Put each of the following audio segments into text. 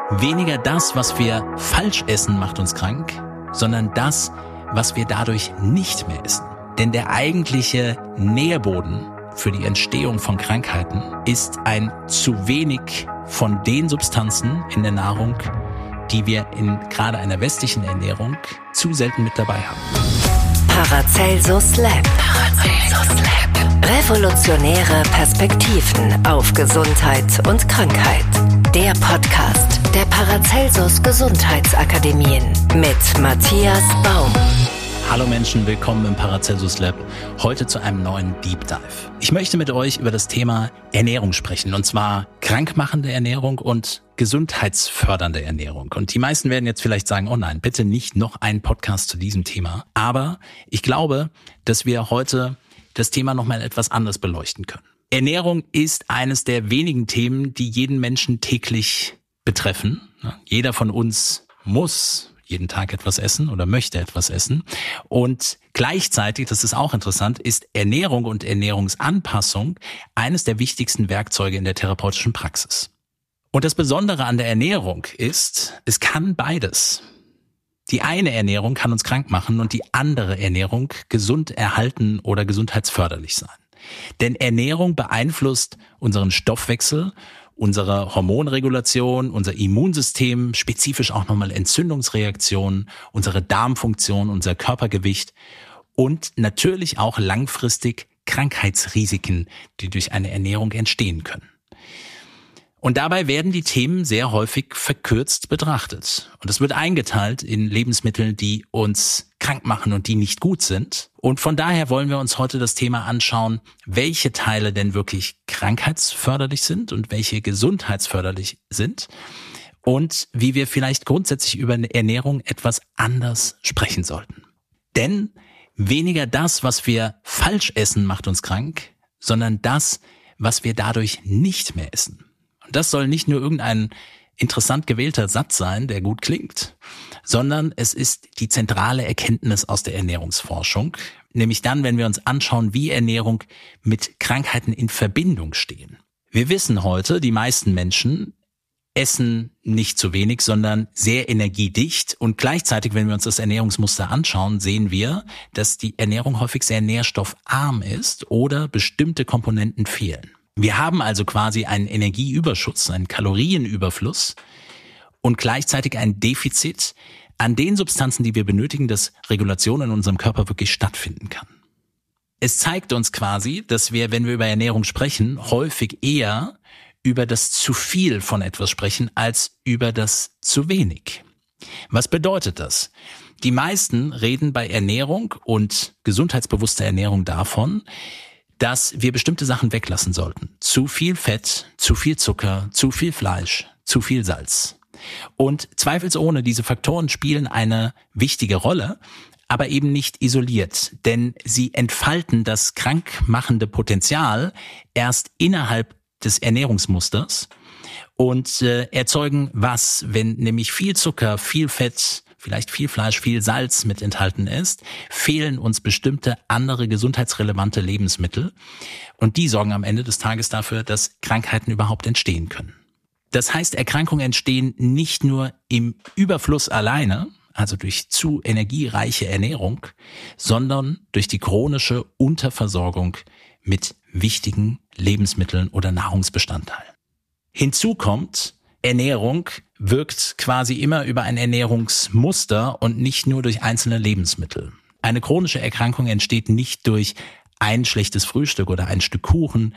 Weniger das, was wir falsch essen, macht uns krank, sondern das, was wir dadurch nicht mehr essen. Denn der eigentliche Nährboden für die Entstehung von Krankheiten ist ein zu wenig von den Substanzen in der Nahrung, die wir in gerade einer westlichen Ernährung zu selten mit dabei haben. Paracelsus Lab. Revolutionäre Perspektiven auf Gesundheit und Krankheit. Der Podcast der Paracelsus Gesundheitsakademien mit Matthias Baum. Hallo Menschen, willkommen im Paracelsus Lab. Heute zu einem neuen Deep Dive. Ich möchte mit euch über das Thema Ernährung sprechen, und zwar krankmachende Ernährung und gesundheitsfördernde Ernährung. Und die meisten werden jetzt vielleicht sagen, oh nein, bitte nicht noch ein Podcast zu diesem Thema. Aber ich glaube, dass wir heute das Thema nochmal etwas anders beleuchten können. Ernährung ist eines der wenigen Themen, die jeden Menschen täglich betreffen. Jeder von uns muss jeden Tag etwas essen oder möchte etwas essen. Und gleichzeitig, das ist auch interessant, ist Ernährung und Ernährungsanpassung eines der wichtigsten Werkzeuge in der therapeutischen Praxis. Und das Besondere an der Ernährung ist, es kann beides. Die eine Ernährung kann uns krank machen und die andere Ernährung gesund erhalten oder gesundheitsförderlich sein. Denn Ernährung beeinflusst unseren Stoffwechsel, unsere Hormonregulation, unser Immunsystem, spezifisch auch nochmal Entzündungsreaktionen, unsere Darmfunktion, unser Körpergewicht und natürlich auch langfristig Krankheitsrisiken, die durch eine Ernährung entstehen können. Und dabei werden die Themen sehr häufig verkürzt betrachtet. Und es wird eingeteilt in Lebensmittel, die uns krank machen und die nicht gut sind. Und von daher wollen wir uns heute das Thema anschauen, welche Teile denn wirklich krankheitsförderlich sind und welche gesundheitsförderlich sind. Und wie wir vielleicht grundsätzlich über eine Ernährung etwas anders sprechen sollten. Denn weniger das, was wir falsch essen, macht uns krank, sondern das, was wir dadurch nicht mehr essen. Und das soll nicht nur irgendein interessant gewählter Satz sein, der gut klingt, sondern es ist die zentrale Erkenntnis aus der Ernährungsforschung, nämlich dann, wenn wir uns anschauen, wie Ernährung mit Krankheiten in Verbindung stehen. Wir wissen heute, die meisten Menschen essen nicht zu wenig, sondern sehr energiedicht, und gleichzeitig, wenn wir uns das Ernährungsmuster anschauen, sehen wir, dass die Ernährung häufig sehr nährstoffarm ist oder bestimmte Komponenten fehlen. Wir haben also quasi einen Energieüberschuss, einen Kalorienüberfluss und gleichzeitig ein Defizit an den Substanzen, die wir benötigen, dass Regulation in unserem Körper wirklich stattfinden kann. Es zeigt uns quasi, dass wir, wenn wir über Ernährung sprechen, häufig eher über das zu viel von etwas sprechen, als über das zu wenig. Was bedeutet das? Die meisten reden bei Ernährung und gesundheitsbewusster Ernährung davon, dass wir bestimmte Sachen weglassen sollten. Zu viel Fett, zu viel Zucker, zu viel Fleisch, zu viel Salz. Und zweifelsohne, diese Faktoren spielen eine wichtige Rolle, aber eben nicht isoliert, denn sie entfalten das krankmachende Potenzial erst innerhalb des Ernährungsmusters und erzeugen was, wenn nämlich viel Zucker, viel Fett, vielleicht viel Fleisch, viel Salz mit enthalten ist, fehlen uns bestimmte andere gesundheitsrelevante Lebensmittel, und die sorgen am Ende des Tages dafür, dass Krankheiten überhaupt entstehen können. Das heißt, Erkrankungen entstehen nicht nur im Überfluss alleine, also durch zu energiereiche Ernährung, sondern durch die chronische Unterversorgung mit wichtigen Lebensmitteln oder Nahrungsbestandteilen. Hinzu kommt, Ernährung wirkt quasi immer über ein Ernährungsmuster und nicht nur durch einzelne Lebensmittel. Eine chronische Erkrankung entsteht nicht durch ein schlechtes Frühstück oder ein Stück Kuchen,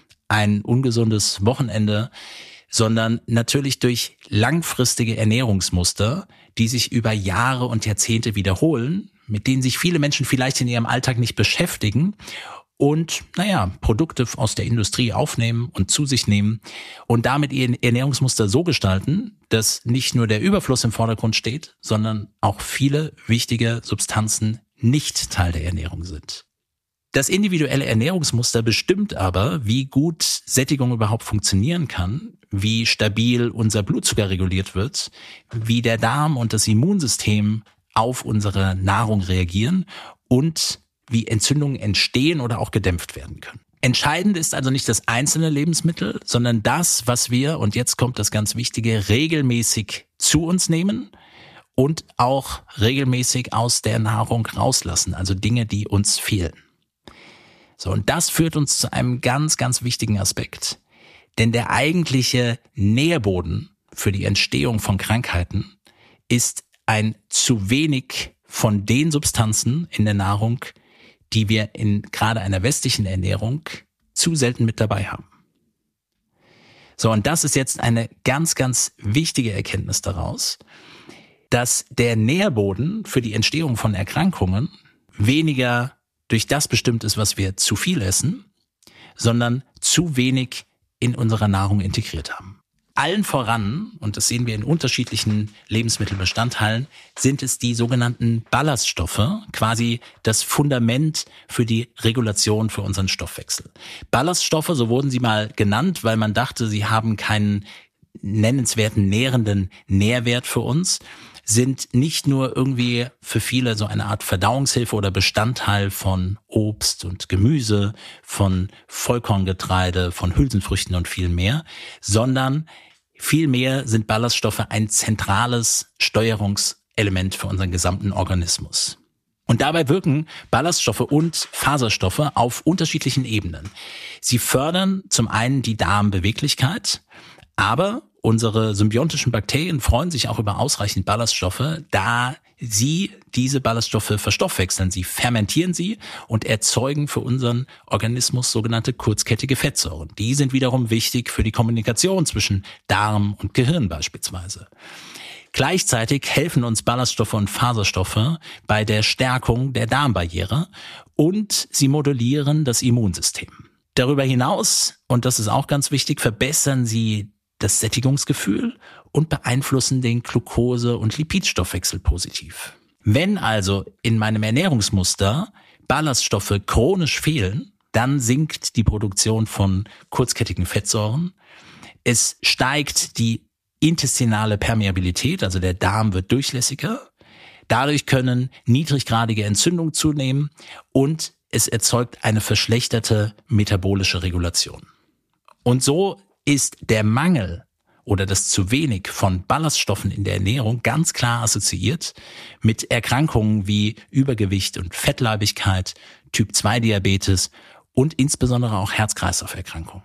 ein ungesundes Wochenende, sondern natürlich durch langfristige Ernährungsmuster, die sich über Jahre und Jahrzehnte wiederholen, mit denen sich viele Menschen vielleicht in ihrem Alltag nicht beschäftigen und, Produkte aus der Industrie aufnehmen und zu sich nehmen und damit ihr Ernährungsmuster so gestalten, dass nicht nur der Überfluss im Vordergrund steht, sondern auch viele wichtige Substanzen nicht Teil der Ernährung sind. Das individuelle Ernährungsmuster bestimmt aber, wie gut Sättigung überhaupt funktionieren kann, wie stabil unser Blutzucker reguliert wird, wie der Darm und das Immunsystem auf unsere Nahrung reagieren und wie Entzündungen entstehen oder auch gedämpft werden können. Entscheidend ist also nicht das einzelne Lebensmittel, sondern das, was wir, und jetzt kommt das ganz Wichtige, regelmäßig zu uns nehmen und auch regelmäßig aus der Nahrung rauslassen, also Dinge, die uns fehlen. So, und das führt uns zu einem ganz, ganz wichtigen Aspekt. Denn der eigentliche Nährboden für die Entstehung von Krankheiten ist ein zu wenig von den Substanzen in der Nahrung, die wir in gerade einer westlichen Ernährung zu selten mit dabei haben. So, und das ist jetzt eine ganz, ganz wichtige Erkenntnis daraus, dass der Nährboden für die Entstehung von Erkrankungen weniger durch das bestimmt ist, was wir zu viel essen, sondern zu wenig in unserer Nahrung integriert haben. Allen voran, und das sehen wir in unterschiedlichen Lebensmittelbestandteilen, sind es die sogenannten Ballaststoffe, quasi das Fundament für die Regulation für unseren Stoffwechsel. Ballaststoffe, so wurden sie mal genannt, weil man dachte, sie haben keinen nennenswerten nährenden Nährwert für uns, sind nicht nur irgendwie für viele so eine Art Verdauungshilfe oder Bestandteil von Obst und Gemüse, von Vollkorngetreide, von Hülsenfrüchten und viel mehr, sondern vielmehr sind Ballaststoffe ein zentrales Steuerungselement für unseren gesamten Organismus. Und dabei wirken Ballaststoffe und Faserstoffe auf unterschiedlichen Ebenen. Sie fördern zum einen die Darmbeweglichkeit, aber unsere symbiontischen Bakterien freuen sich auch über ausreichend Ballaststoffe, da sie diese Ballaststoffe verstoffwechseln. Sie fermentieren sie und erzeugen für unseren Organismus sogenannte kurzkettige Fettsäuren. Die sind wiederum wichtig für die Kommunikation zwischen Darm und Gehirn beispielsweise. Gleichzeitig helfen uns Ballaststoffe und Faserstoffe bei der Stärkung der Darmbarriere und sie modulieren das Immunsystem. Darüber hinaus, und das ist auch ganz wichtig, verbessern sie das Sättigungsgefühl und beeinflussen den Glucose- und Lipidstoffwechsel positiv. Wenn also in meinem Ernährungsmuster Ballaststoffe chronisch fehlen, dann sinkt die Produktion von kurzkettigen Fettsäuren. Es steigt die intestinale Permeabilität, also der Darm wird durchlässiger. Dadurch können niedriggradige Entzündungen zunehmen und es erzeugt eine verschlechterte metabolische Regulation. Und so ist der Mangel oder das zu wenig von Ballaststoffen in der Ernährung ganz klar assoziiert mit Erkrankungen wie Übergewicht und Fettleibigkeit, Typ-2-Diabetes und insbesondere auch Herz-Kreislauf-Erkrankungen.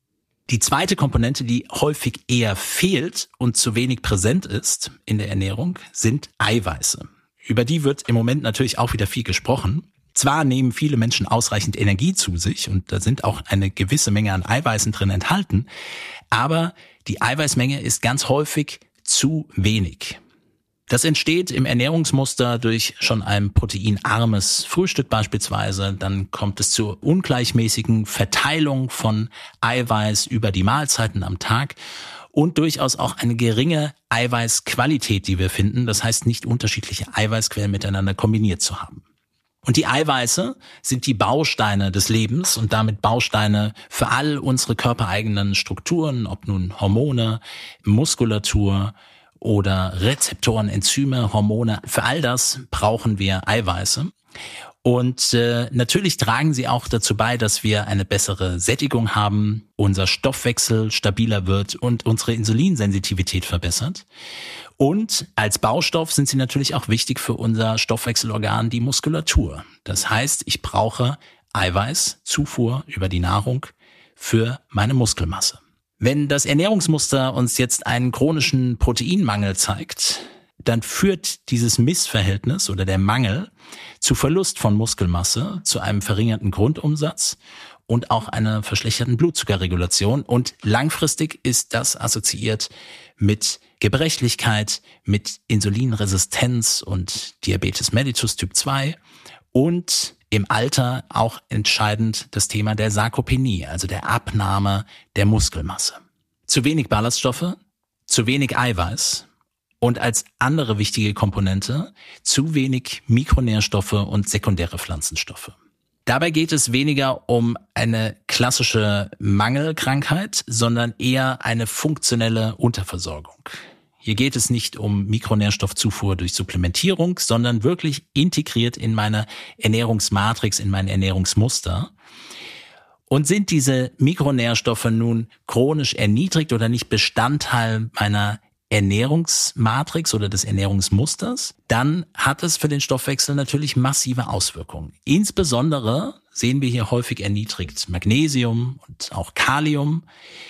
Die zweite Komponente, die häufig eher fehlt und zu wenig präsent ist in der Ernährung, sind Eiweiße. Über die wird im Moment natürlich auch wieder viel gesprochen. Zwar nehmen viele Menschen ausreichend Energie zu sich und da sind auch eine gewisse Menge an Eiweißen drin enthalten, aber die Eiweißmenge ist ganz häufig zu wenig. Das entsteht im Ernährungsmuster durch schon ein proteinarmes Frühstück beispielsweise. Dann kommt es zur ungleichmäßigen Verteilung von Eiweiß über die Mahlzeiten am Tag und durchaus auch eine geringe Eiweißqualität, die wir finden. Das heißt, nicht unterschiedliche Eiweißquellen miteinander kombiniert zu haben. Und die Eiweiße sind die Bausteine des Lebens und damit Bausteine für all unsere körpereigenen Strukturen, ob nun Hormone, Muskulatur oder Rezeptoren, Enzyme, Hormone. Für all das brauchen wir Eiweiße. Und natürlich tragen sie auch dazu bei, dass wir eine bessere Sättigung haben, unser Stoffwechsel stabiler wird und unsere Insulinsensitivität verbessert. Und als Baustoff sind sie natürlich auch wichtig für unser Stoffwechselorgan, die Muskulatur. Das heißt, ich brauche Eiweißzufuhr über die Nahrung für meine Muskelmasse. Wenn das Ernährungsmuster uns jetzt einen chronischen Proteinmangel zeigt, dann führt dieses Missverhältnis oder der Mangel zu Verlust von Muskelmasse, zu einem verringerten Grundumsatz und auch einer verschlechterten Blutzuckerregulation. Und langfristig ist das assoziiert mit Gebrechlichkeit, mit Insulinresistenz und Diabetes mellitus Typ 2 und im Alter auch entscheidend das Thema der Sarkopenie, also der Abnahme der Muskelmasse. Zu wenig Ballaststoffe, zu wenig Eiweiß und als andere wichtige Komponente zu wenig Mikronährstoffe und sekundäre Pflanzenstoffe. Dabei geht es weniger um eine klassische Mangelkrankheit, sondern eher eine funktionelle Unterversorgung. Hier geht es nicht um Mikronährstoffzufuhr durch Supplementierung, sondern wirklich integriert in meine Ernährungsmatrix, in mein Ernährungsmuster. Und sind diese Mikronährstoffe nun chronisch erniedrigt oder nicht Bestandteil meiner Ernährungsmatrix oder des Ernährungsmusters, dann hat es für den Stoffwechsel natürlich massive Auswirkungen. Insbesondere sehen wir hier häufig erniedrigt Magnesium und auch Kalium.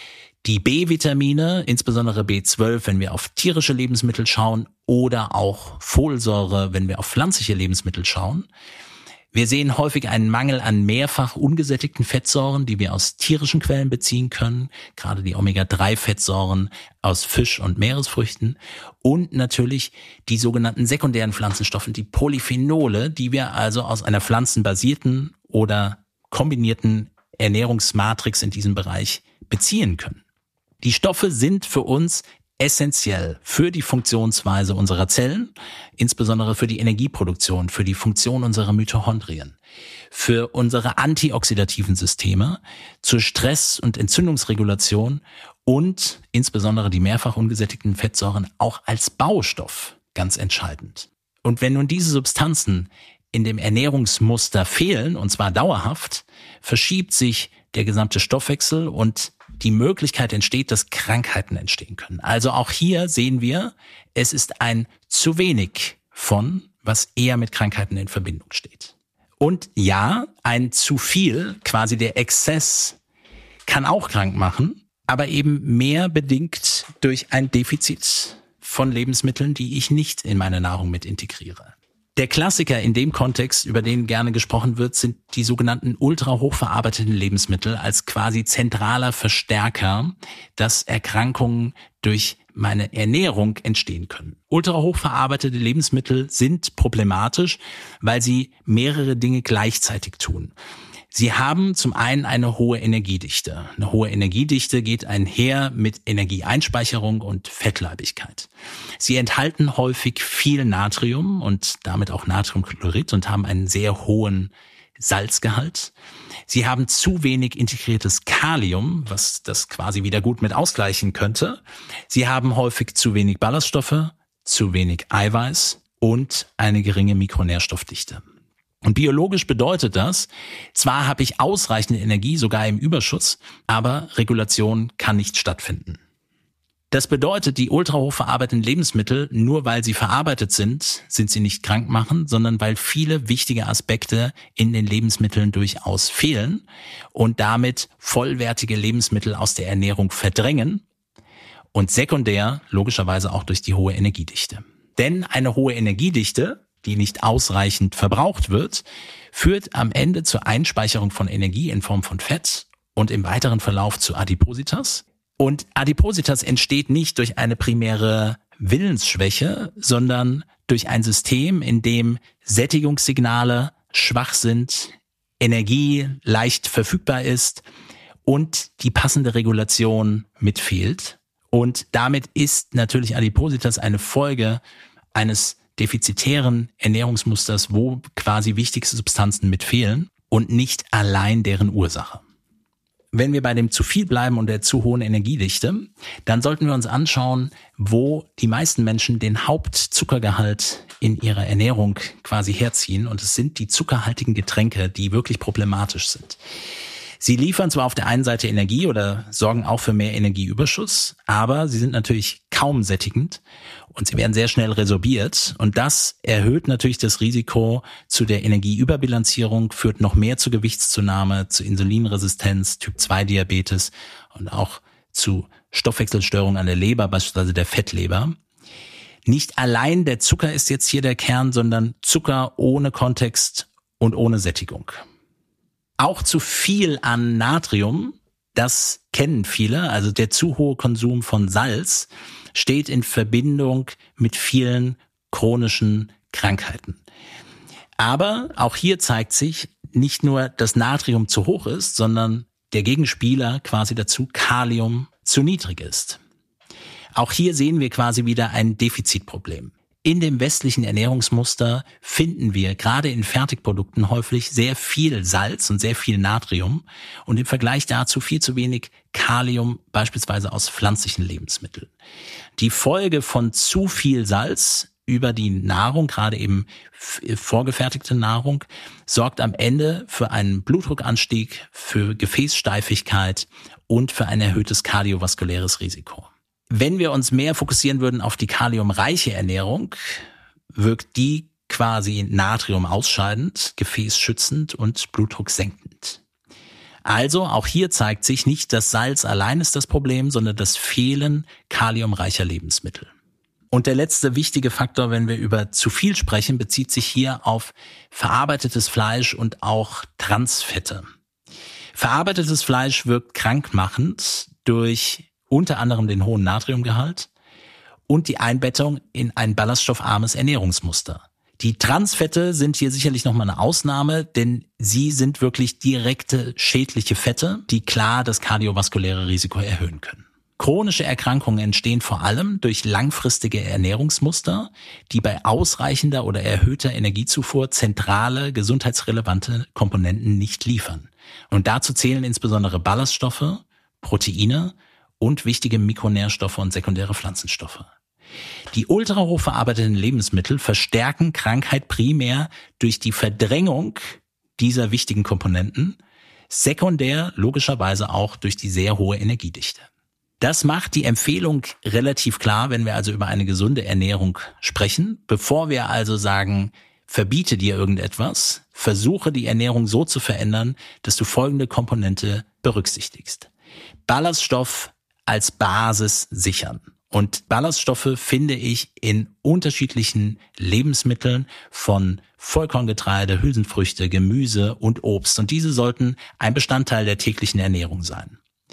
Die B-Vitamine, insbesondere B12, wenn wir auf tierische Lebensmittel schauen, oder auch Folsäure, wenn wir auf pflanzliche Lebensmittel schauen. Wir sehen häufig einen Mangel an mehrfach ungesättigten Fettsäuren, die wir aus tierischen Quellen beziehen können, gerade die Omega-3-Fettsäuren aus Fisch und Meeresfrüchten und natürlich die sogenannten sekundären Pflanzenstoffe, die Polyphenole, die wir also aus einer pflanzenbasierten oder kombinierten Ernährungsmatrix in diesem Bereich beziehen können. Die Stoffe sind für uns essentiell für die Funktionsweise unserer Zellen, insbesondere für die Energieproduktion, für die Funktion unserer Mitochondrien, für unsere antioxidativen Systeme, zur Stress- und Entzündungsregulation und insbesondere die mehrfach ungesättigten Fettsäuren auch als Baustoff ganz entscheidend. Und wenn nun diese Substanzen in dem Ernährungsmuster fehlen, und zwar dauerhaft, verschiebt sich der gesamte Stoffwechsel und die Möglichkeit entsteht, dass Krankheiten entstehen können. Also auch hier sehen wir, es ist ein zu wenig von, was eher mit Krankheiten in Verbindung steht. Und ja, ein zu viel, quasi der Exzess, kann auch krank machen, aber eben mehr bedingt durch ein Defizit von Lebensmitteln, die ich nicht in meine Nahrung mit integriere. Der Klassiker in dem Kontext, über den gerne gesprochen wird, sind die sogenannten ultra-hochverarbeiteten Lebensmittel als quasi zentraler Verstärker, dass Erkrankungen durch meine Ernährung entstehen können. Ultra-hochverarbeitete Lebensmittel sind problematisch, weil sie mehrere Dinge gleichzeitig tun. Sie haben zum einen eine hohe Energiedichte. Eine hohe Energiedichte geht einher mit Energieeinspeicherung und Fettleibigkeit. Sie enthalten häufig viel Natrium und damit auch Natriumchlorid und haben einen sehr hohen Salzgehalt. Sie haben zu wenig integriertes Kalium, was das quasi wieder gut mit ausgleichen könnte. Sie haben häufig zu wenig Ballaststoffe, zu wenig Eiweiß und eine geringe Mikronährstoffdichte. Und biologisch bedeutet das, zwar habe ich ausreichende Energie, sogar im Überschuss, aber Regulation kann nicht stattfinden. Das bedeutet, die ultrahochverarbeiteten Lebensmittel, nur weil sie verarbeitet sind sie nicht krankmachend, sondern weil viele wichtige Aspekte in den Lebensmitteln durchaus fehlen und damit vollwertige Lebensmittel aus der Ernährung verdrängen und sekundär logischerweise auch durch die hohe Energiedichte. Denn eine hohe Energiedichte, die nicht ausreichend verbraucht wird, führt am Ende zur Einspeicherung von Energie in Form von Fett und im weiteren Verlauf zu Adipositas. Und Adipositas entsteht nicht durch eine primäre Willensschwäche, sondern durch ein System, in dem Sättigungssignale schwach sind, Energie leicht verfügbar ist und die passende Regulation mitfehlt. Und damit ist natürlich Adipositas eine Folge eines defizitären Ernährungsmusters, wo quasi wichtigste Substanzen mitfehlen und nicht allein deren Ursache. Wenn wir bei dem zu viel bleiben und der zu hohen Energiedichte, dann sollten wir uns anschauen, wo die meisten Menschen den Hauptzuckergehalt in ihrer Ernährung quasi herziehen. Und es sind die zuckerhaltigen Getränke, die wirklich problematisch sind. Sie liefern zwar auf der einen Seite Energie oder sorgen auch für mehr Energieüberschuss, aber sie sind natürlich kaum sättigend und sie werden sehr schnell resorbiert. Und das erhöht natürlich das Risiko zu der Energieüberbilanzierung, führt noch mehr zur Gewichtszunahme, zu Insulinresistenz, Typ-2-Diabetes und auch zu Stoffwechselstörungen an der Leber, beispielsweise der Fettleber. Nicht allein der Zucker ist jetzt hier der Kern, sondern Zucker ohne Kontext und ohne Sättigung. Auch zu viel an Natrium, das kennen viele, also der zu hohe Konsum von Salz steht in Verbindung mit vielen chronischen Krankheiten. Aber auch hier zeigt sich nicht nur, dass Natrium zu hoch ist, sondern der Gegenspieler quasi dazu Kalium zu niedrig ist. Auch hier sehen wir quasi wieder ein Defizitproblem. In dem westlichen Ernährungsmuster finden wir gerade in Fertigprodukten häufig sehr viel Salz und sehr viel Natrium und im Vergleich dazu viel zu wenig Kalium, beispielsweise aus pflanzlichen Lebensmitteln. Die Folge von zu viel Salz über die Nahrung, gerade eben vorgefertigte Nahrung, sorgt am Ende für einen Blutdruckanstieg, für Gefäßsteifigkeit und für ein erhöhtes kardiovaskuläres Risiko. Wenn wir uns mehr fokussieren würden auf die kaliumreiche Ernährung, wirkt die quasi Natrium ausscheidend, gefäßschützend und Blutdruck senkend. Also auch hier zeigt sich, nicht das Salz allein ist das Problem, sondern das Fehlen kaliumreicher Lebensmittel. Und der letzte wichtige Faktor, wenn wir über zu viel sprechen, bezieht sich hier auf verarbeitetes Fleisch und auch Transfette. Verarbeitetes Fleisch wirkt krankmachend durch unter anderem den hohen Natriumgehalt und die Einbettung in ein ballaststoffarmes Ernährungsmuster. Die Transfette sind hier sicherlich nochmal eine Ausnahme, denn sie sind wirklich direkte schädliche Fette, die klar das kardiovaskuläre Risiko erhöhen können. Chronische Erkrankungen entstehen vor allem durch langfristige Ernährungsmuster, die bei ausreichender oder erhöhter Energiezufuhr zentrale gesundheitsrelevante Komponenten nicht liefern. Und dazu zählen insbesondere Ballaststoffe, Proteine und wichtige Mikronährstoffe und sekundäre Pflanzenstoffe. Die ultrahoch verarbeiteten Lebensmittel verstärken Krankheit primär durch die Verdrängung dieser wichtigen Komponenten, sekundär logischerweise auch durch die sehr hohe Energiedichte. Das macht die Empfehlung relativ klar, wenn wir also über eine gesunde Ernährung sprechen. Bevor wir also sagen, verbiete dir irgendetwas, versuche die Ernährung so zu verändern, dass du folgende Komponente berücksichtigst. Ballaststoff als Basis sichern. Und Ballaststoffe finde ich in unterschiedlichen Lebensmitteln von Vollkorngetreide, Hülsenfrüchte, Gemüse und Obst. Und diese sollten ein Bestandteil der täglichen Ernährung sein.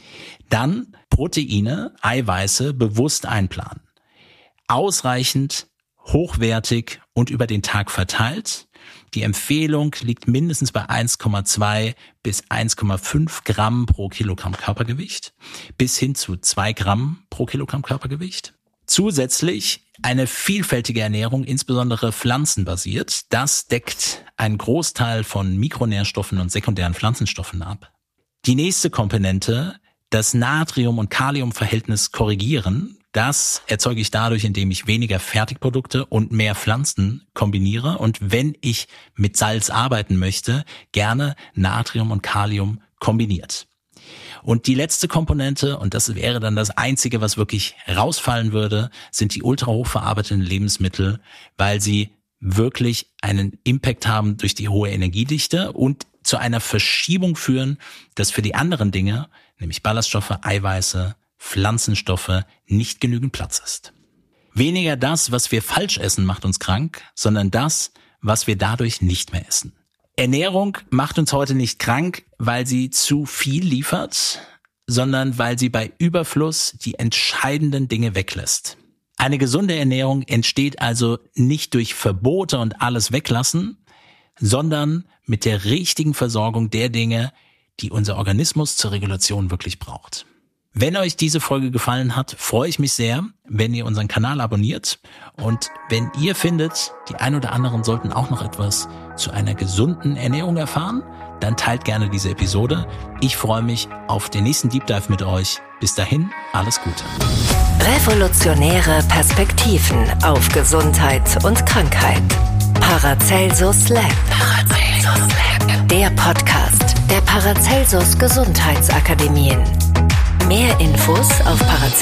Dann Proteine, Eiweiße bewusst einplanen. Ausreichend, hochwertig und über den Tag verteilt. Die Empfehlung liegt mindestens bei 1,2 bis 1,5 Gramm pro Kilogramm Körpergewicht bis hin zu 2 Gramm pro Kilogramm Körpergewicht. Zusätzlich eine vielfältige Ernährung, insbesondere pflanzenbasiert. Das deckt einen Großteil von Mikronährstoffen und sekundären Pflanzenstoffen ab. Die nächste Komponente, das Natrium- und Kaliumverhältnis korrigieren. Das erzeuge ich dadurch, indem ich weniger Fertigprodukte und mehr Pflanzen kombiniere. Und wenn ich mit Salz arbeiten möchte, gerne Natrium und Kalium kombiniert. Und die letzte Komponente, und das wäre dann das Einzige, was wirklich rausfallen würde, sind die ultrahoch verarbeiteten Lebensmittel, weil sie wirklich einen Impact haben durch die hohe Energiedichte und zu einer Verschiebung führen, dass für die anderen Dinge, nämlich Ballaststoffe, Eiweiße, Pflanzenstoffe, nicht genügend Platz ist. Weniger das, was wir falsch essen, macht uns krank, sondern das, was wir dadurch nicht mehr essen. Ernährung macht uns heute nicht krank, weil sie zu viel liefert, sondern weil sie bei Überfluss die entscheidenden Dinge weglässt. Eine gesunde Ernährung entsteht also nicht durch Verbote und alles weglassen, sondern mit der richtigen Versorgung der Dinge, die unser Organismus zur Regulation wirklich braucht. Wenn euch diese Folge gefallen hat, freue ich mich sehr, wenn ihr unseren Kanal abonniert. Und wenn ihr findet, die ein oder anderen sollten auch noch etwas zu einer gesunden Ernährung erfahren, dann teilt gerne diese Episode. Ich freue mich auf den nächsten Deep Dive mit euch. Bis dahin, alles Gute. Revolutionäre Perspektiven auf Gesundheit und Krankheit. Paracelsus Lab. Der Podcast der Paracelsus Gesundheitsakademien. Mehr Infos auf paracelsus-lab.de.